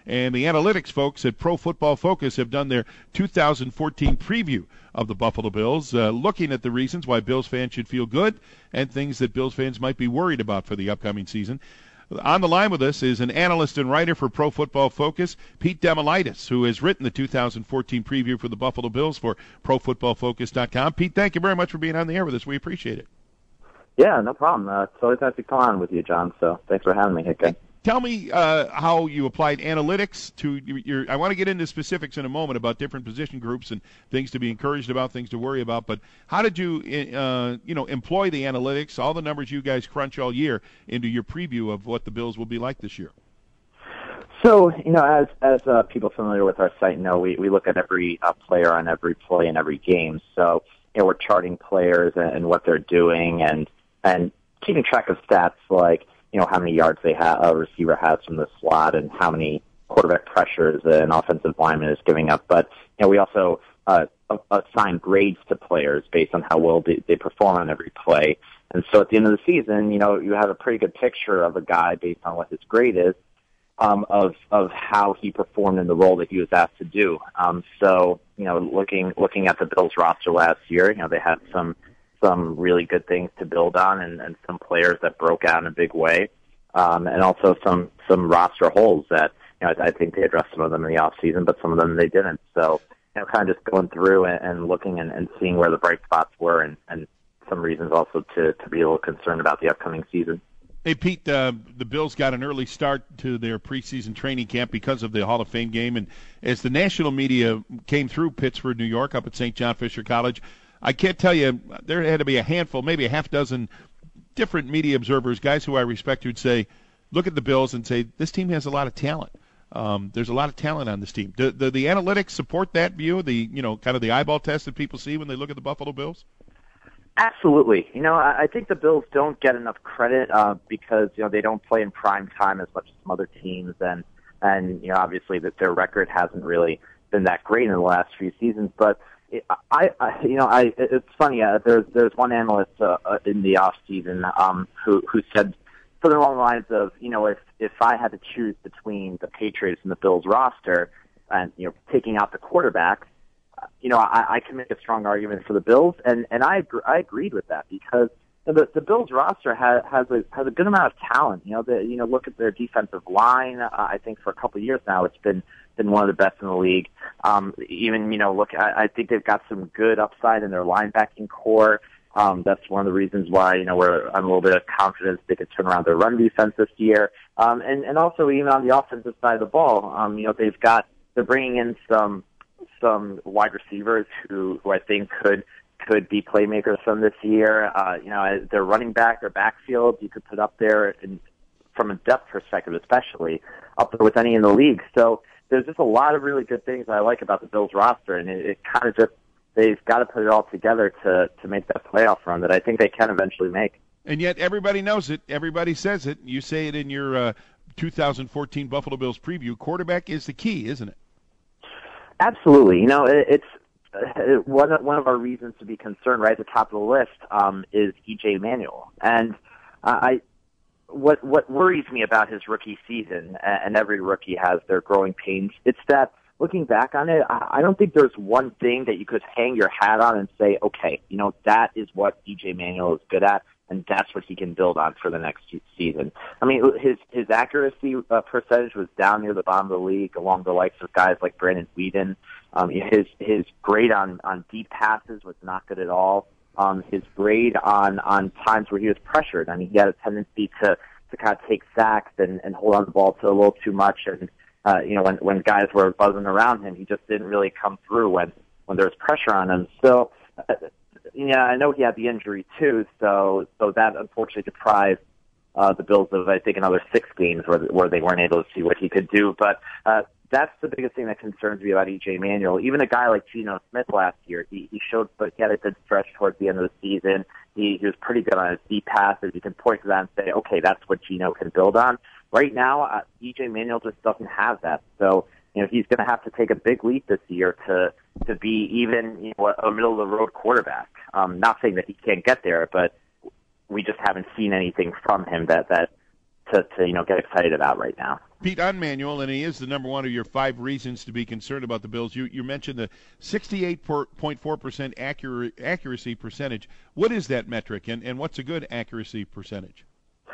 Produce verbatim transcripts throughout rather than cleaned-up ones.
And the analytics folks at Pro Football Focus have done their two thousand fourteen preview of the Buffalo Bills, uh, looking at the reasons why Bills fans should feel good and things that Bills fans might be worried about for the upcoming season. On the line with us is an analyst and writer for Pro Football Focus, Pete Demolitis, who has written the two thousand fourteen preview for the Buffalo Bills for Pro Football Focus dot com. Pete, thank you very much for being on the air with us. We appreciate it. Yeah, no problem. Uh, it's always nice to come on with you, John, so thanks for having me. Okay. Tell me uh, how you applied analytics to your – I want to get into specifics in a moment about different position groups and things to be encouraged about, things to worry about, but how did you, uh, you know, employ the analytics, all the numbers you guys crunch all year, into your preview of what the Bills will be like this year? So, you know, as as uh, people familiar with our site know, we, we look at every uh, player on every play in every game. So, you know, we're charting players and, and what they're doing and and keeping track of stats like, you know, how many yards they have, a receiver has from the slot and how many quarterback pressures an offensive lineman is giving up. But, you know, we also uh, assign grades to players based on how well they, they perform on every play. And so at the end of the season, you know, you have a pretty good picture of a guy based on what his grade is, um, of, of how he performed in the role that he was asked to do. Um, so, you know, looking, looking at the Bills roster last year, you know, they had some, some really good things to build on and, and some players that broke out in a big way. Um, and also some, some roster holes that, you know, I, I think they addressed some of them in the off season, but some of them they didn't. So, you know, kind of just going through and, and looking and, and seeing where the bright spots were and, and some reasons also to, to be a little concerned about the upcoming season. Hey, Pete, uh, the Bills got an early start to their preseason training camp because of the Hall of Fame game. And as the national media came through Pittsford, New York, up at Saint John Fisher College, I can't tell you, there had to be a handful, maybe a half dozen different media observers, guys who I respect, who'd say, look at the Bills and say, this team has a lot of talent. Um, there's a lot of talent on this team. Do, do the analytics support that view, the, you know, kind of the eyeball test that people see when they look at the Buffalo Bills? Absolutely. You know, I, I think the Bills don't get enough credit uh, because, you know, they don't play in prime time as much as some other teams. And, and you know, obviously that their record hasn't really been that great in the last few seasons. But I, I, you know, I, it's funny. Uh, there's, there's one analyst uh, uh, in the off season um, who, who said something along the lines of, you know, if, if I had to choose between the Patriots and the Bills roster, and you know, taking out the quarterback, uh, you know, I, I can make a strong argument for the Bills, and and I, I agreed with that because the the Bills roster has has a has a good amount of talent. You know, the, you know, look at their defensive line. Uh, I think for a couple of years now, it's been. been one of the best in the league. Um, even, you know, look, I, I think they've got some good upside in their linebacking core. Um, that's one of the reasons why, you know, we're, I'm a little bit of confidence they could turn around their run defense this year. Um, and, and also even on the offensive side of the ball, um, you know, they've got, they're bringing in some, some wide receivers who, who I think could, could be playmakers from this year. Uh, you know, their running back, their backfield, you could put up there in, from a depth perspective, especially up there with any in the league. So, there's just a lot of really good things I like about the Bills roster, and it, it kind of just, they've got to put it all together to, to make that playoff run that I think they can eventually make. And yet everybody knows it. Everybody says it. You say it in your uh, two thousand fourteen Buffalo Bills preview. Quarterback is the key, isn't it? Absolutely. You know, it, it's uh, one, of, one of our reasons to be concerned right at the top of the list um, is E J Manuel. And uh, I What what worries me about his rookie season, and every rookie has their growing pains, it's that looking back on it, I don't think there's one thing that you could hang your hat on and say, okay, you know, that is what E J Manuel is good at, and that's what he can build on for the next season. I mean, his his accuracy uh, percentage was down near the bottom of the league, along the likes of guys like Brandon Weeden. Um, his his grade on on deep passes was not good at all. Um, his grade on, on times where he was pressured. I mean, he had a tendency to, to kind of take sacks and, and hold on to the ball to a little too much. And, uh, you know, when, when guys were buzzing around him, he just didn't really come through when, when there was pressure on him. So, uh, yeah, I know he had the injury too. So, so that unfortunately deprived, uh, the Bills of, I think, another six games where, where they weren't able to see what he could do. But, uh, that's the biggest thing that concerns me about E J Manuel. Even a guy like Geno Smith last year, he, he showed, but he had a good stretch towards the end of the season. He, he was pretty good on his deep passes. You can point to that and say, okay, that's what Geno can build on. Right now, uh, E J Manuel just doesn't have that. So, you know, he's going to have to take a big leap this year to to be even, you know, a middle of the road quarterback. Um, not saying that he can't get there, but we just haven't seen anything from him that that to, to you know get excited about right now. Pete, on Manuel, and he is the number one of your five reasons to be concerned about the Bills. You you mentioned the sixty-eight point four percent accuracy, accuracy percentage. What is that metric, and, and what's a good accuracy percentage?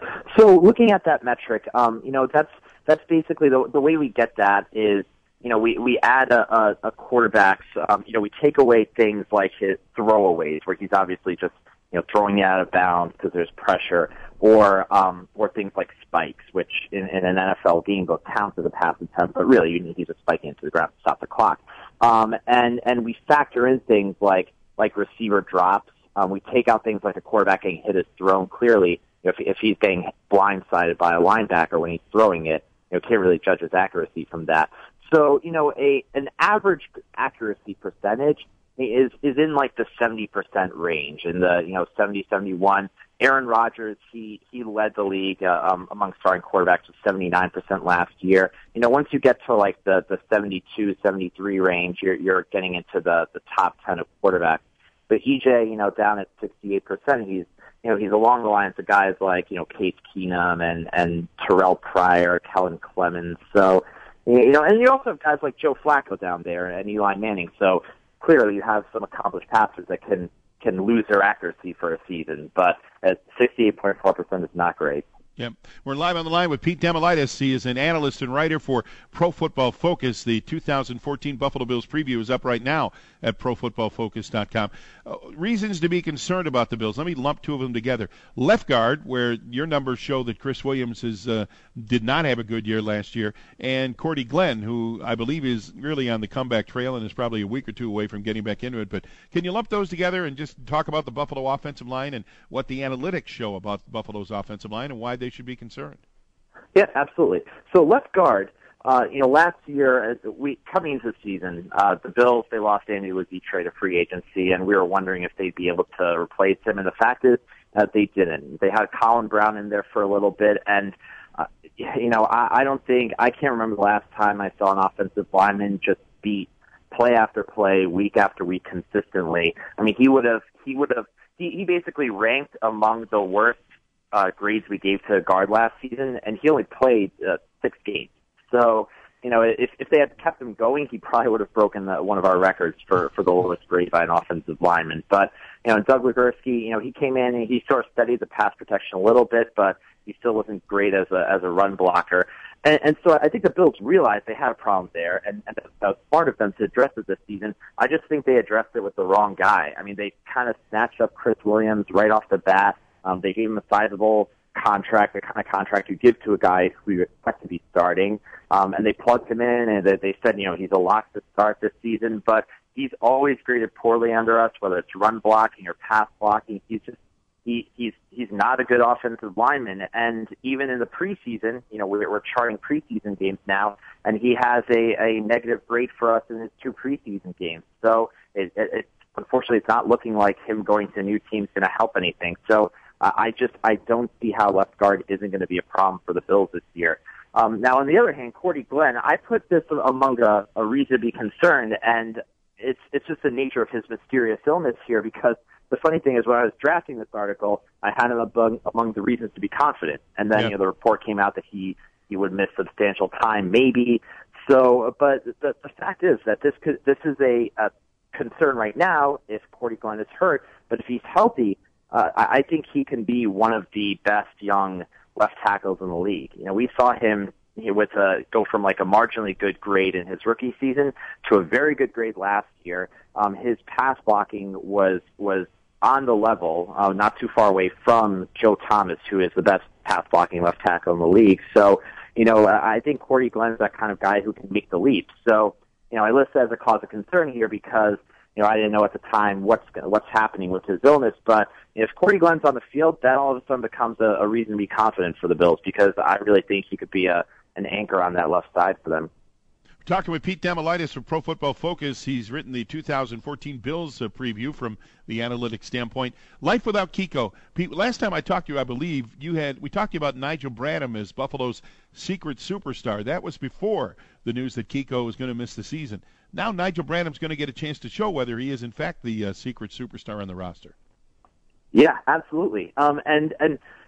So looking at that metric, um, you know, that's that's basically the the way we get that is, you know, we, we add a, a, a quarterback's, um, you know, we take away things like his throwaways, where he's obviously just, you know, throwing it out of bounds because there's pressure, or um, or things like spikes, which in, in an N F L game both counts as a pass attempt, but really he's just spiking into the ground to stop the clock. Um, and and we factor in things like like receiver drops. Um, we take out things like a quarterback getting hit his thrown clearly. If, if he's getting blindsided by a linebacker when he's throwing it, you know, can't really judge his accuracy from that. So, you know, a an average accuracy percentage is is in like the seventy percent range, in the, you know, seventy, seventy-one. Aaron Rodgers, he he led the league uh, um, among starting quarterbacks with seventy-nine percent last year. You know, once you get to like the the seventy-two, seventy-three range, you're you're getting into the the top ten of quarterbacks. But E J, you know, down at sixty-eight percent, he's you know, he's along the lines of guys like, you know, Case Keenum and, and Terrell Pryor, Kellen Clemens. So, you know, and you also have guys like Joe Flacco down there and Eli Manning. So clearly you have some accomplished passers that can, can lose their accuracy for a season. But at sixty-eight point four percent is not great. Yep. We're live on the line with Pete Damilatis. He is an analyst and writer for Pro Football Focus. The two thousand fourteen Buffalo Bills preview is up right now at pro football focus dot com. Uh, reasons to be concerned about the Bills. Let me lump two of them together. Left guard, where your numbers show that Chris Williams is, uh, did not have a good year last year, and Cordy Glenn, who I believe is really on the comeback trail and is probably a week or two away from getting back into it. But can you lump those together and just talk about the Buffalo offensive line and what the analytics show about Buffalo's offensive line and why they should be concerned? Yeah, absolutely. So left guard, uh, you know, last year, as we coming into the season, uh, the Bills, they lost Andy Levitre to free agency, and we were wondering if they'd be able to replace him. And the fact is that they didn't. They had Colin Brown in there for a little bit, and uh, you know, I, I don't think I can't remember the last time I saw an offensive lineman just beat play after play, week after week, consistently. I mean, he would have, he would have, he, he basically ranked among the worst Uh, grades we gave to a guard last season, and he only played uh, six games. So, you know, if if they had kept him going, he probably would have broken the, one of our records for, for the lowest grade by an offensive lineman. But, you know, Doug Legursky, you know, he came in and he sort of studied the pass protection a little bit, but he still wasn't great as a as a run blocker. And, and so I think the Bills realized they had a problem there, and, and that was smart of them to address it this season. I just think they addressed it with the wrong guy. I mean, they kind of snatched up Chris Williams right off the bat. Um, they gave him a sizable contract, the kind of contract you give to a guy who you expect to be starting. Um, and they plugged him in, and they, they said, you know, he's a lock to start this season, but he's always graded poorly under us, whether it's run blocking or pass blocking. He's just, he, he's, he's not a good offensive lineman. And even in the preseason, you know, we're, we're charting preseason games now, and he has a, a negative grade for us in his two preseason games. So it, it, it unfortunately, it's not looking like him going to a new team is going to help anything. So, Uh, I just I don't see how left guard isn't going to be a problem for the Bills this year. Um, now, on the other hand, Cordy Glenn, I put this among a, a reason to be concerned, and it's it's just the nature of his mysterious illness here. Because the funny thing is, when I was drafting this article, I had him among, among the reasons to be confident, and then yep. you know the report came out that he he would miss substantial time, maybe. So, but the, the fact is that this could, this is a, a concern right now if Cordy Glenn is hurt, but if he's healthy. Uh, I think he can be one of the best young left tackles in the league. You know, we saw him with a, go from like a marginally good grade in his rookie season to a very good grade last year. Um, his pass blocking was was on the level, uh, not too far away from Joe Thomas, who is the best pass blocking left tackle in the league. So, you know, I think Cordy Glenn is that kind of guy who can make the leap. So, you know, I list it as a cause of concern here because, you know, I didn't know at the time what's what's happening with his illness, but if Cordy Glenn's on the field, that all of a sudden becomes a, a reason to be confident for the Bills because I really think he could be a an anchor on that left side for them. We're talking with Pete Damilatis from Pro Football Focus. He's written the two thousand fourteen Bills uh, preview from the analytics standpoint. Life without Kiko. Pete, last time I talked to you, I believe you had we talked to you about Nigel Bradham as Buffalo's secret superstar. That was before the news that Kiko was going to miss the season. Now Nigel Bradham's going to get a chance to show whether he is in fact the uh, secret superstar on the roster. Yeah, absolutely. Um, and and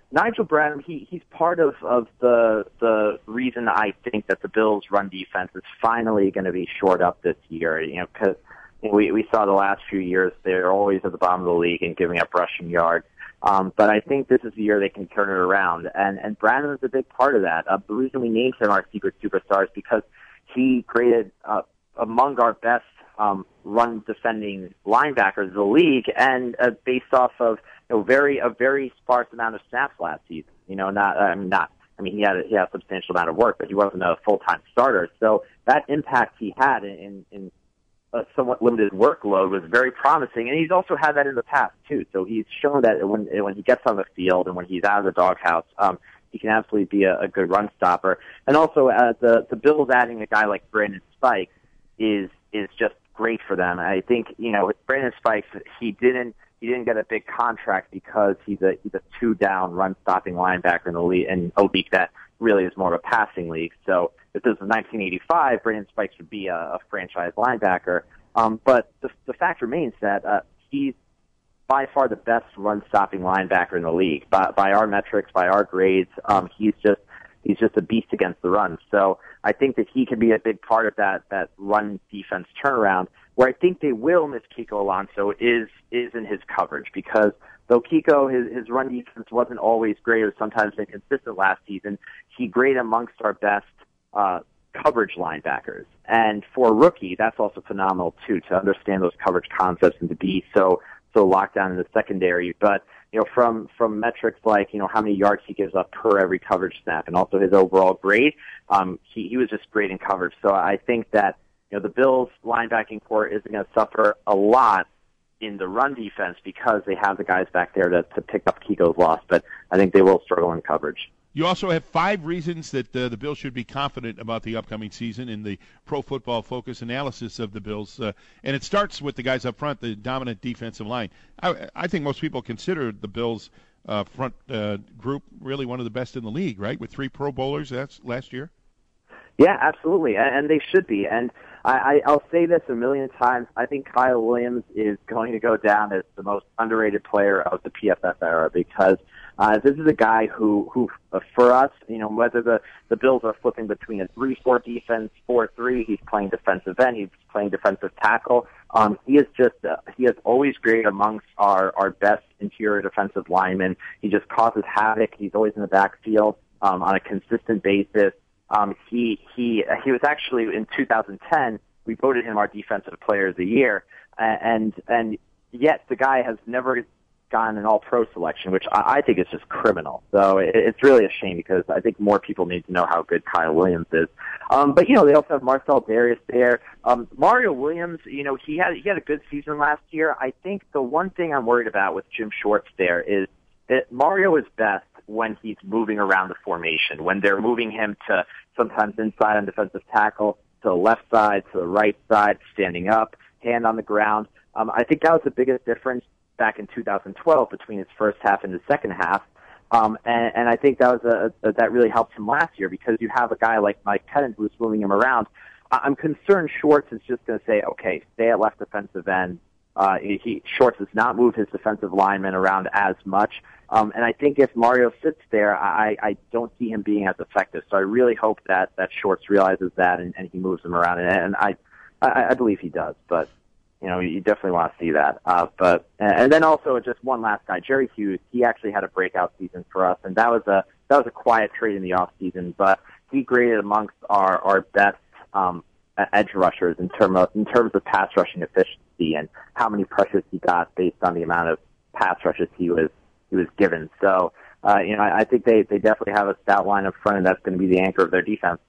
Nigel Bradham, he he's part of of the the reason I think that the Bills' run defense is finally going to be shored up this year. You know, because we we saw the last few years they're always at the bottom of the league and giving up rushing yards. Um, but I think this is the year they can turn it around, and and Bradham is a big part of that. Uh, the reason we named him our secret superstar is because he created uh, among our best um, run defending linebackers in the league, and uh, based off of you know, very a very sparse amount of snaps last season. You know, not I mean not I mean he had a, he had a substantial amount of work, but he wasn't a full time starter. So that impact he had in, in, in a somewhat limited workload was very promising, and he's also had that in the past too. So he's shown that when when he gets on the field and when he's out of the doghouse, um, he can absolutely be a, a good run stopper. And also, uh, the the Bills adding a guy like Brandon Spikes is is just great for them. And I think you know with Brandon Spikes, he didn't he didn't get a big contract because he's a he's a two down run stopping linebacker in the league in a league that really is more of a passing league. So if this was nineteen eighty-five, Brandon Spikes would be a, a franchise linebacker. Um, but the, the fact remains that uh, he's by far the best run-stopping linebacker in the league. By, by our metrics, by our grades, um, he's just he's just a beast against the run. So I think that he can be a big part of that that run defense turnaround. Where I think they will miss Kiko Alonso is is in his coverage, because though Kiko, his, his run defense wasn't always great or sometimes inconsistent last season, he graded amongst our best uh, coverage linebackers. And for a rookie, that's also phenomenal too, to understand those coverage concepts and to be so so locked down in the secondary. But you know, from from metrics like you know how many yards he gives up per every coverage snap, and also his overall grade, um, he he was just great in coverage. So I think that you know the Bills' linebacking core isn't going to suffer a lot in the run defense because they have the guys back there to to pick up Kiko's loss. But I think they will struggle in coverage. You also have five reasons that uh, the Bills should be confident about the upcoming season in the Pro Football Focus analysis of the Bills. Uh, and it starts with the guys up front, the dominant defensive line. I, I think most people consider the Bills' uh, front uh, group really one of the best in the league, right, with three Pro Bowlers that's last year? Yeah, absolutely, and they should be. And I, I, I'll say this a million times. I think Kyle Williams is going to go down as the most underrated player of the P F F era, because Uh, this is a guy who, who, uh, for us, you know, whether the, the Bills are flipping between a three four defense, four three, he's playing defensive end, he's playing defensive tackle. Um, he is just, uh, he has always graded amongst our, our best interior defensive linemen. He just causes havoc. He's always in the backfield, um, on a consistent basis. Um, he, he, he was actually in two thousand ten, we voted him our defensive player of the year. And, and yet the guy has never gotten an all-pro selection, which I think is just criminal. So it's really a shame, because I think more people need to know how good Kyle Williams is. Um, but, you know, they also have Marcel Darius there. Um, Mario Williams, you know, he had, he had a good season last year. I think the one thing I'm worried about with Jim Schwartz there is that Mario is best when he's moving around the formation, when they're moving him to sometimes inside on defensive tackle, to the left side, to the right side, standing up, hand on the ground. Um, I think that was the biggest difference back in two thousand twelve between his first half and his second half. Um, and, and I think that was a, a, that really helped him last year, because you have a guy like Mike Pettin who's moving him around. I'm concerned Schwartz is just going to say, okay, stay at left defensive end. Uh, he, Schwartz does not move his defensive linemen around as much. Um, and I think if Mario sits there, I, I don't see him being as effective. So I really hope that, that Schwartz realizes that and, and he moves him around. And, and I, I, I believe he does, but you know, you definitely want to see that. Uh, but and then also just one last guy, Jerry Hughes. He actually had a breakout season for us, and that was a that was a quiet trade in the off season. But he graded amongst our our best um, edge rushers in terms of in terms of pass rushing efficiency and how many pressures he got based on the amount of pass rushes he was he was given. So uh, you know, I, I think they they definitely have a stout line up front, and that's going to be the anchor of their defense.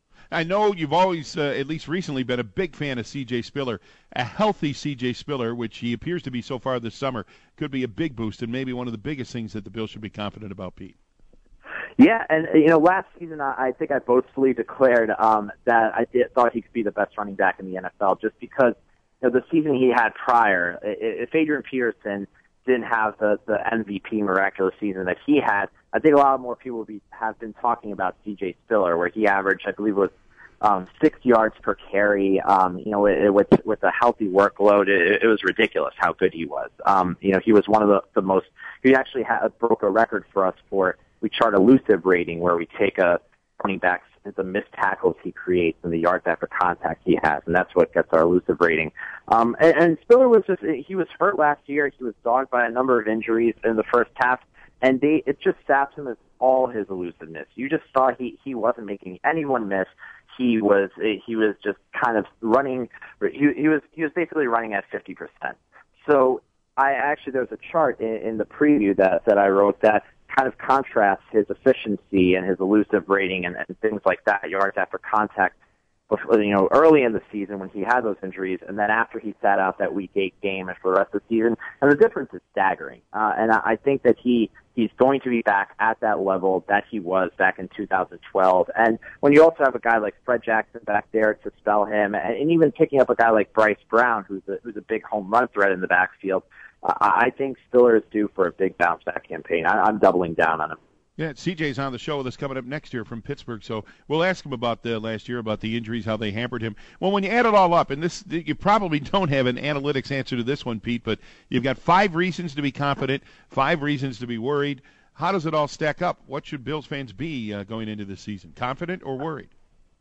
I know you've always, uh, at least recently, been a big fan of C J Spiller. A healthy C J Spiller, which he appears to be so far this summer, could be a big boost and maybe one of the biggest things that the Bills should be confident about, Pete. Yeah, and you know, last season I, I think I boastfully declared um, that I did, thought he could be the best running back in the N F L, just because you know the season he had prior, if Adrian Peterson didn't have the, the M V P miraculous season that he had, I think a lot more people would be, have been talking about C J Spiller, where he averaged, I believe it was um, six yards per carry. Um, you know, it, it, with with a healthy workload, it, it was ridiculous how good he was. Um, you know, he was one of the, the most. He actually had, broke a record for us for we chart elusive rating, where we take a running back's the missed tackles he creates and the yards after contact he has, and that's what gets our elusive rating. Um, and, and Spiller was just he was hurt last year. He was dogged by a number of injuries in the first half, and they it just saps him as all his elusiveness. You just saw he he wasn't making anyone miss. He was he was just kind of running. He, he was he was basically running at fifty percent. So I actually there's a chart in, in the preview that that I wrote that kind of contrasts his efficiency and his elusive rating and, and things like that, yards after contact, before, you know, early in the season when he had those injuries, and then after he sat out that week eight game and for the rest of the season. And the difference is staggering. Uh, and I, I think that he he's going to be back at that level that he was back in two thousand twelve. And when you also have a guy like Fred Jackson back there to spell him, and, and even picking up a guy like Bryce Brown, who's a, who's a big home run threat in the backfield, Uh, I think Spiller is due for a big bounce-back campaign. I, I'm doubling down on him. Yeah, C J's on the show with us coming up next year from Pittsburgh, so we'll ask him about the last year, about the injuries, how they hampered him. Well, when you add it all up, and this, you probably don't have an analytics answer to this one, Pete, but you've got five reasons to be confident, five reasons to be worried. How does it all stack up? What should Bills fans be uh, going into this season, confident or worried?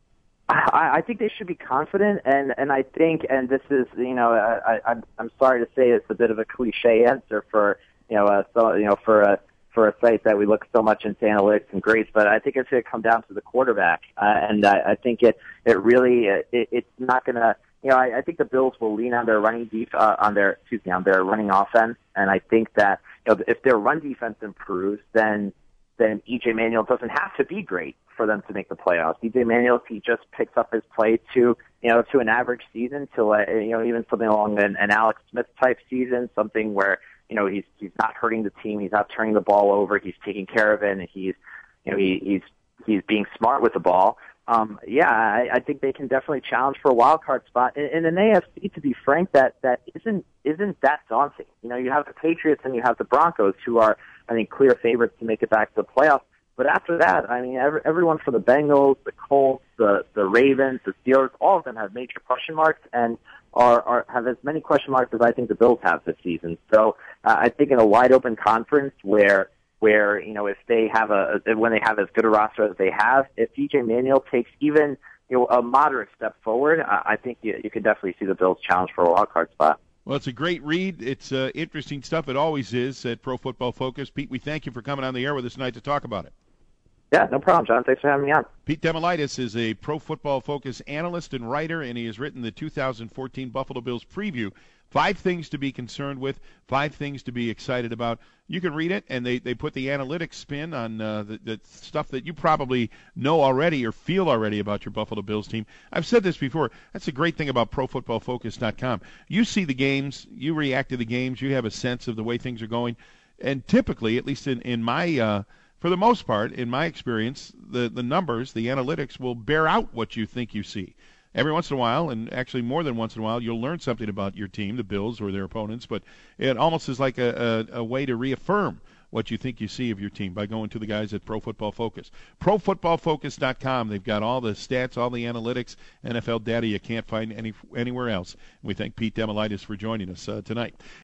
I, I think they should be confident, and, and I think, and this is, you know, I, I, I'm sorry to say it's a bit of a cliche answer for, you know, uh, so, you know, for a for a site that we look so much into analytics and grades, but I think it's going to come down to the quarterback, uh, and I, I think it it really it, it's not going to, you know, I, I think the Bills will lean on their running def- uh, on their excuse me on their running offense, and I think that, you know, if their run defense improves, then then E J Manuel doesn't have to be great for them to make the playoffs. E J Manuel, if he just picks up his play to, you know, to an average season, to, uh, you know, even something along an, an Alex Smith type season, something where, you know, he's, he's not hurting the team, he's not turning the ball over, he's taking care of it, and he's, you know, he, he's, he's being smart with the ball. Um, yeah, I, I think they can definitely challenge for a wild card spot in, in an A F C. To be frank, that that isn't isn't that daunting. You know, you have the Patriots and you have the Broncos, who are, I think, clear favorites to make it back to the playoffs. But after that, I mean, every, everyone from the Bengals, the Colts, the the Ravens, the Steelers, all of them have major question marks and are, are have as many question marks as I think the Bills have this season. So uh, I think in a wide open conference where. where, you know, if they have a, when they have as good a roster as they have, if E J Manuel takes even, you know, a moderate step forward, I, I think you, you could definitely see the Bills challenge for a wild card spot. Well, it's a great read. It's uh, interesting stuff. It always is at Pro Football Focus. Pete, we thank you for coming on the air with us tonight to talk about it. Yeah, no problem, John. Thanks for having me on. Pete Demolitis is a Pro Football Focus analyst and writer, and he has written the two thousand fourteen Buffalo Bills preview. Five things to be concerned with, five things to be excited about. You can read it, and they, they put the analytics spin on uh, the, the stuff that you probably know already or feel already about your Buffalo Bills team. I've said this before. That's the great thing about Pro Football Focus dot com. You see the games, you react to the games, you have a sense of the way things are going. And typically, at least in, in my uh, for the most part, in my experience, the, the numbers, the analytics will bear out what you think you see. Every once in a while, and actually more than once in a while, you'll learn something about your team, the Bills or their opponents, but it almost is like a, a, a way to reaffirm what you think you see of your team by going to the guys at Pro Football Focus. Pro Football Focus dot com. They've got all the stats, all the analytics, N F L data you can't find any anywhere else. We thank Pete Demolitis for joining us uh, tonight.